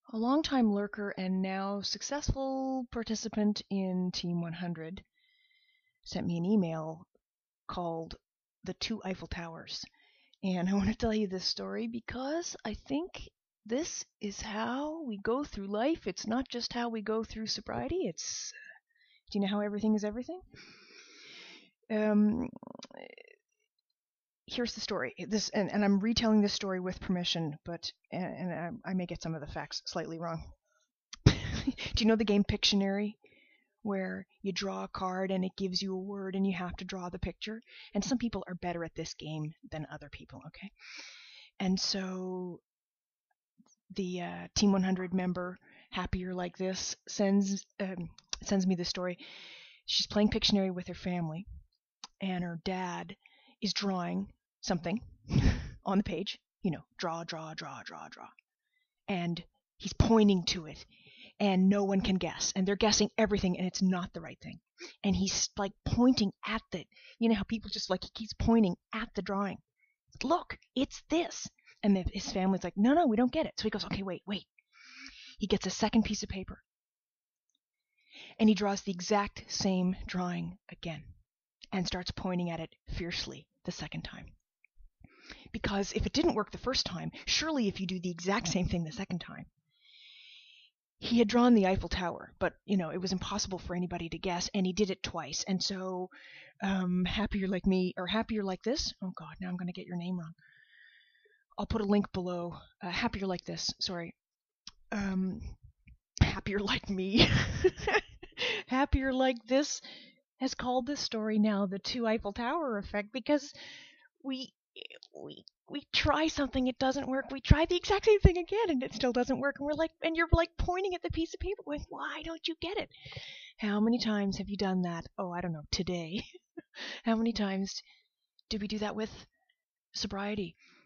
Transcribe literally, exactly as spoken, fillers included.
A longtime lurker and now successful participant in Team one hundred sent me an email called The Two Eiffel Towers. And I want to tell you this story because I think this is how we go through life. It's not just how we go through sobriety. It's, do you know how everything is everything? Um, here's the story. This, and, and I'm retelling this story with permission, but and, and I, I may get some of the facts slightly wrong. Do you know the game Pictionary, where you draw a card and it gives you a word and you have to draw the picture? And some people are better at this game than other people, okay? And so the uh, Team one hundred member, Happier Like This, sends um, sends me this story. She's playing Pictionary with her family, and her dad is drawing something on the page. You know, draw, draw, draw, draw, draw. And he's pointing to it, and no one can guess. And they're guessing everything, and it's not the right thing. And he's like pointing at it. You know how people just like, he keeps pointing at the drawing. Look, it's this. And his family's like, no, no, we don't get it. So he goes, okay, wait, wait. He gets a second piece of paper, and he draws the exact same drawing again and starts pointing at it fiercely the second time. Because if it didn't work the first time, surely if you do the exact same thing the second time. He had drawn the Eiffel Tower, but, you know, it was impossible for anybody to guess, and he did it twice. And so, um, Happier Like Me, or Happier Like This, oh God, now I'm going to get your name wrong. I'll put a link below. Uh, Happier Like This, sorry. Um, Happier Like Me. Happier Like This has called this story now the Two Eiffel Tower effect, because we we we try something, it doesn't work. We try the exact same thing again, and it still doesn't work. And we're like, and you're like pointing at the piece of paper, going, why don't you get it? How many times have you done that? Oh, I don't know, today. How many times do we do that with sobriety?